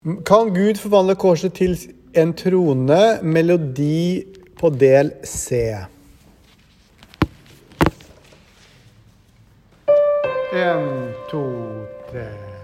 Kan Gud forvandle korset til en trone, melodi på del C? 1, 2, 3